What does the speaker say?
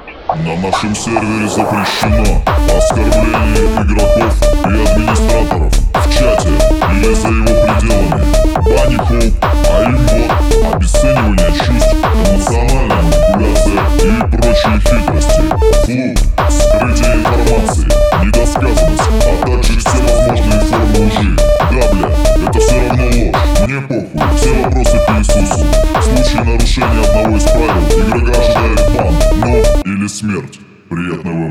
На нашем сервере запрещено оскорбление игроков и администраторов в чате или за его пределами. Бани хоуп, аимбот, обесценивание чувств, эмоциональная манипуляция и прочие хитрости. Флук, скрытие информации, недосказанность, а также все возможные формы лжи. Да, бля, это все равно ложь. Мне похуй, все вопросы к Иисусу. В случае нарушения одного из правил игрока ожидает бан, или смерть. Приятного